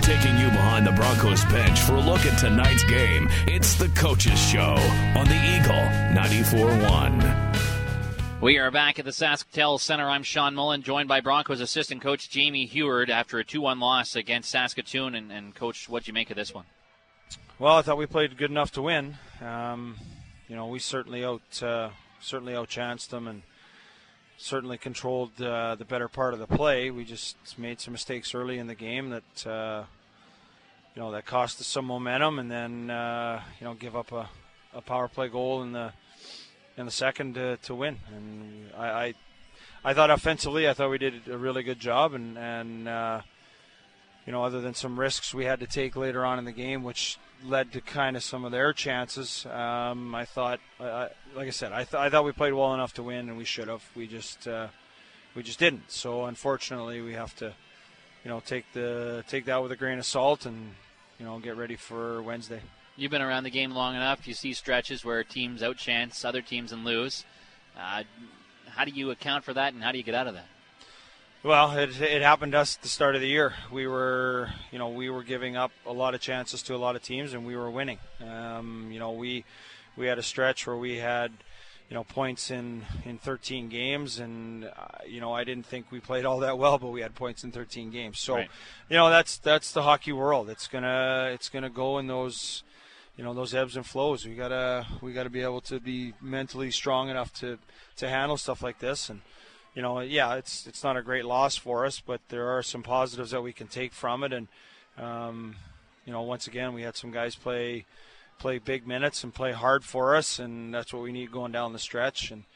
Taking you behind the Broncos bench for a look at tonight's game. It's the Coaches Show on the Eagle 94.1. We are back at the Sasktel Center. I'm Sean Mullen, joined by Broncos assistant coach Jamie Heward after a 2-1 loss against Saskatoon. And Coach, what'd you make of this one? Well, I thought we played good enough to win. We certainly outchanced them and certainly controlled the better part of the play. We just made some mistakes early in the game that that cost us some momentum, and then give up a power play goal in the second to win. And I thought offensively, I thought we did a really good job, and other than some risks we had to take later on in the game, which led to kind of some of their chances. I thought, like I said, I thought we played well enough to win, and we should have. We just didn't. So unfortunately, we have to, take that with a grain of salt, and get ready for Wednesday. You've been around the game long enough. You see stretches where teams outchance other teams and lose. How do you account for that, and how do you get out of that? Well, it happened to us at the start of the year. We were giving up a lot of chances to a lot of teams, and we were winning. We had a stretch where we had, points in 13 games, and I didn't think we played all that well, but we had points in 13 games. So, right. That's the hockey world. It's gonna go in those, those ebbs and flows. We gotta be able to be mentally strong enough to handle stuff like this. And it's not a great loss for us, but there are some positives that we can take from it. And once again, we had some guys play big minutes and play hard for us, and that's what we need going down the stretch. And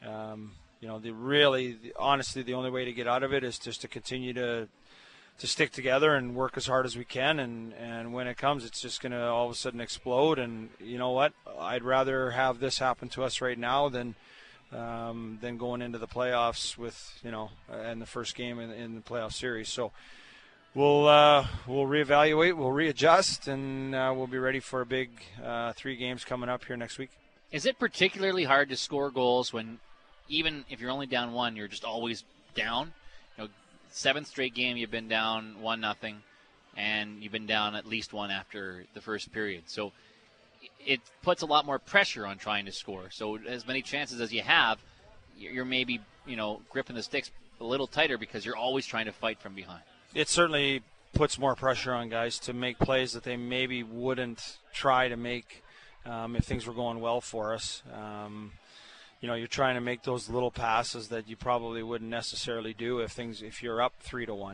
honestly, the only way to get out of it is just to continue to stick together and work as hard as we can. And when it comes, it's just going to all of a sudden explode. And you know what? I'd rather have this happen to us right now than going into the playoffs with, and the first game in the playoff series. So we'll reevaluate, we'll readjust, and we'll be ready for a big 3 games coming up here next week. Is it particularly hard to score goals when, even if you're only down 1, you're just always down? 7th straight game you've been down 1-0, and you've been down at least 1 after the first period. So it puts a lot more pressure on trying to score. So as many chances as you have, you're maybe, gripping the sticks a little tighter because you're always trying to fight from behind. It certainly puts more pressure on guys to make plays that they maybe wouldn't try to make if things were going well for us. You're trying to make those little passes that you probably wouldn't necessarily do if you're up 3-1.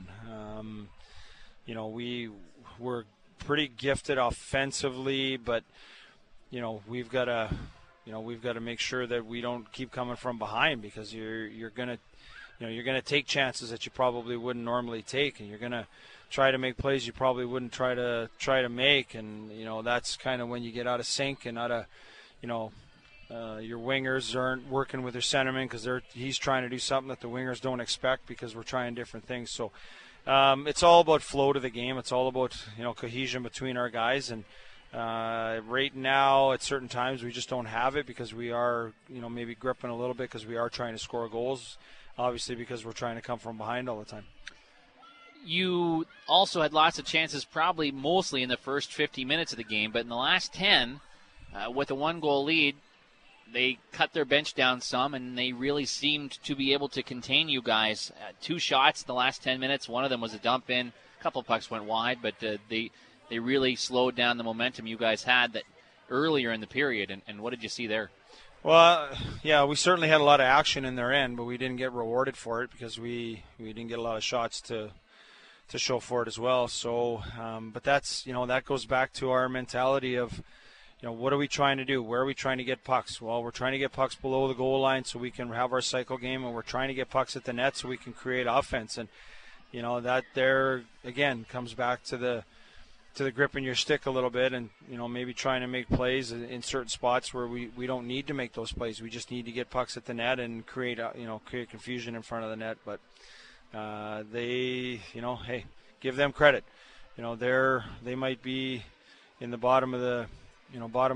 We're pretty gifted offensively, but we've got to make sure that we don't keep coming from behind, because you're gonna take chances that you probably wouldn't normally take, and you're gonna try to make plays you probably wouldn't try to make, and that's kind of when you get out of sync and out of your wingers aren't working with their centerman because he's trying to do something that the wingers don't expect because we're trying different things. So it's all about flow to the game. It's all about cohesion between our guys, and right now at certain times we just don't have it because we are maybe gripping a little bit because we are trying to score goals, obviously because we're trying to come from behind all the time. You also had lots of chances, probably mostly in the first 50 minutes of the game, but in the last 10, with a 1-goal lead, they cut their bench down some, and they really seemed to be able to contain you guys. 2 shots in the last 10 minutes. One of them was a dump in. A couple of pucks went wide, but they really slowed down the momentum you guys had that earlier in the period. And what did you see there? Well, yeah, we certainly had a lot of action in their end, but we didn't get rewarded for it because we didn't get a lot of shots to show for it as well. So, but that's that goes back to our mentality of, what are we trying to do? Where are we trying to get pucks? Well, we're trying to get pucks below the goal line so we can have our cycle game, and we're trying to get pucks at the net so we can create offense. And that there again comes back to the gripping your stick a little bit, and maybe trying to make plays in certain spots where we don't need to make those plays. We just need to get pucks at the net and create confusion in front of the net. But they hey, give them credit. They might be in the bottom of the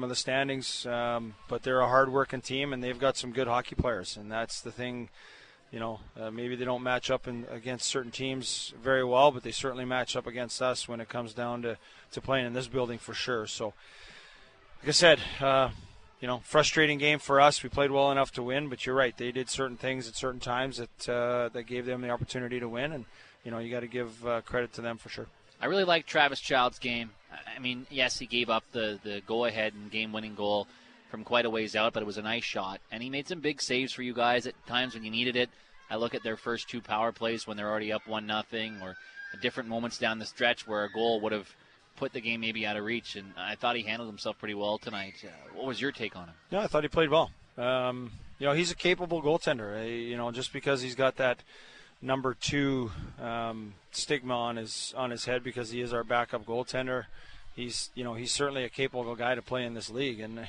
standings, but they're a hard-working team, and they've got some good hockey players, and that's the thing maybe they don't match up against certain teams very well, but they certainly match up against us when it comes down to playing in this building for sure. So, like I said, frustrating game for us. We played well enough to win, but you're right. They did certain things at certain times that gave them the opportunity to win, and, you got to give credit to them for sure. I really like Travis Child's game. I mean, yes, he gave up the go-ahead and game-winning goal from quite a ways out, but it was a nice shot. And he made some big saves for you guys at times when you needed it. I look at their first 2 power plays when they're already up 1-0, or different moments down the stretch where a goal would have put the game maybe out of reach. And I thought he handled himself pretty well tonight. What was your take on him? Yeah, I thought he played well. He's a capable goaltender. Just because he's got that number 2 stigma on his head because he is our backup goaltender, he's certainly a capable guy to play in this league, and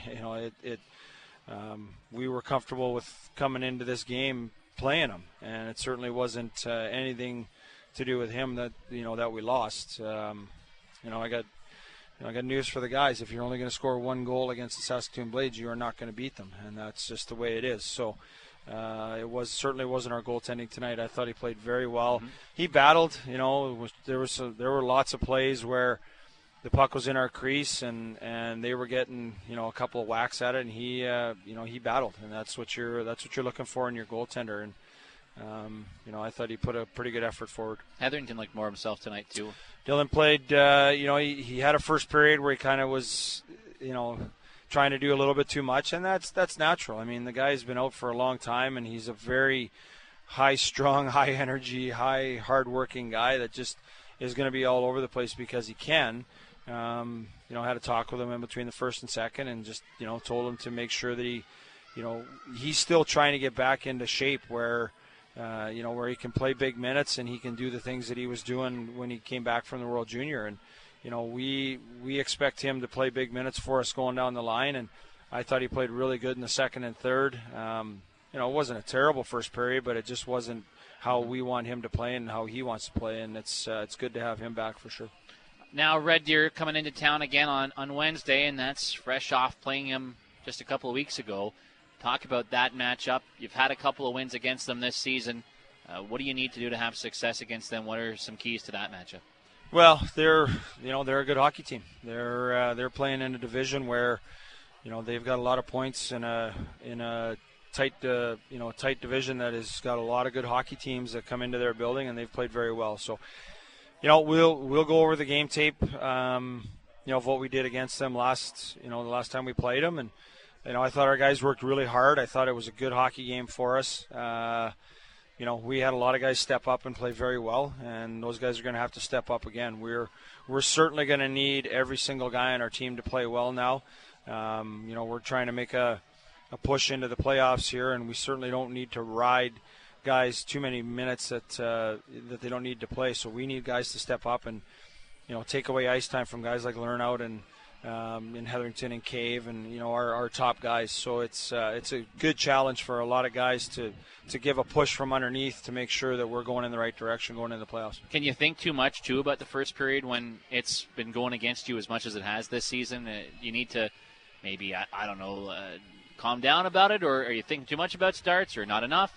we were comfortable with coming into this game playing him, and it certainly wasn't anything to do with him that we lost. I got news for the guys. If you're only going to score 1 goal against the Saskatoon Blades, you are not going to beat them, and that's just the way it is. So certainly wasn't our goaltending tonight. I thought he played very well. Mm-hmm. He battled. There were lots of plays where the puck was in our crease and they were getting a couple of whacks at it, and he battled, and that's what you're looking for in your goaltender. And I thought he put a pretty good effort forward. Hetherington looked more himself tonight too. Dylan played. He had a first period where he kind of was trying to do a little bit too much, and that's natural. I mean, the guy's been out for a long time, and he's a very high-strung, high-energy, hard-working guy that just is going to be all over the place because he can. Had a talk with him in between the first and second, and just told him to make sure that he's still trying to get back into shape where he can play big minutes and he can do the things that he was doing when he came back from the World Junior. And we expect him to play big minutes for us going down the line, and I thought he played really good in the second and third. It wasn't a terrible first period, but it just wasn't how we want him to play and how he wants to play, and it's good to have him back for sure. Now Red Deer coming into town again on Wednesday, and that's fresh off playing him just a couple of weeks ago. Talk about that matchup. You've had a couple of wins against them this season. What do you need to do to have success against them? What are some keys to that matchup? Well, they're a good hockey team. They're playing in a division where they've got a lot of points in a tight tight division that has got a lot of good hockey teams that come into their building, and they've played very well. So we'll go over the game tape of what we did against them the last time we played them, and I thought our guys worked really hard. I thought it was a good hockey game for us. We had a lot of guys step up and play very well, and those guys are going to have to step up again. We're certainly going to need every single guy on our team to play well now. We're trying to make a push into the playoffs here, and we certainly don't need to ride guys too many minutes that they don't need to play. So we need guys to step up and take away ice time from guys like Lernout and in Hetherington and Cave and our top guys. So it's a good challenge for a lot of guys to give a push from underneath to make sure that we're going in the right direction going into the playoffs. Can you think too much too about the first period when it's been going against you as much as it has this season? You need to maybe I don't know calm down about it, or are you thinking too much about starts or not enough?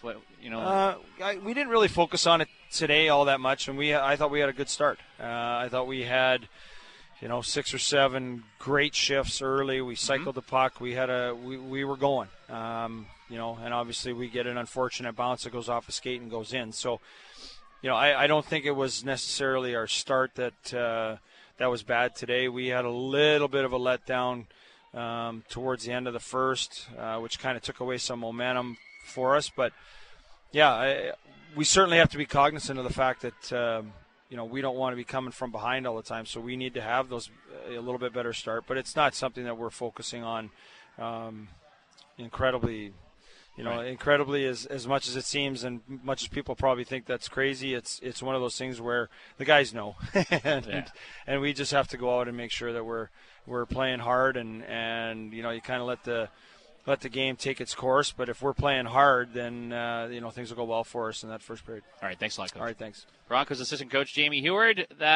We didn't really focus on it today all that much, and I thought we had a good start. I thought we had 6 or 7 great shifts early. We cycled the puck. We were going. And obviously we get an unfortunate bounce that goes off a skate and goes in. So, I don't think it was necessarily our start that was bad today. We had a little bit of a letdown towards the end of the first, which kind of took away some momentum for us. But, we certainly have to be cognizant of the fact that we don't want to be coming from behind all the time, so we need to have those a little bit better start. But it's not something that we're focusing on incredibly as much as it seems, and much as people probably think that's crazy. It's one of those things where the guys know, and we just have to go out and make sure that we're playing hard, and you kind of let the game take its course. But if we're playing hard, then things will go well for us in that first period. All right, thanks a lot, Coach. All right, thanks. Broncos assistant coach Jamie Heward.